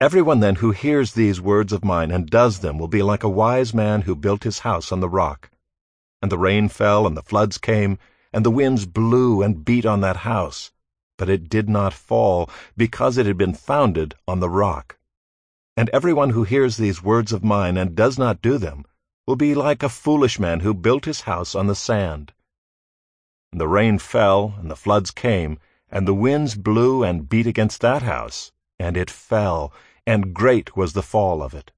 Everyone then who hears these words of mine and does them will be like a wise man who built his house on the rock. And the rain fell, and the floods came, and the winds blew and beat on that house, but it did not fall, because it had been founded on the rock. And everyone who hears these words of mine and does not do them will be like a foolish man who built his house on the sand. And the rain fell, and the floods came, and the winds blew and beat against that house, and it fell, and great was the fall of it.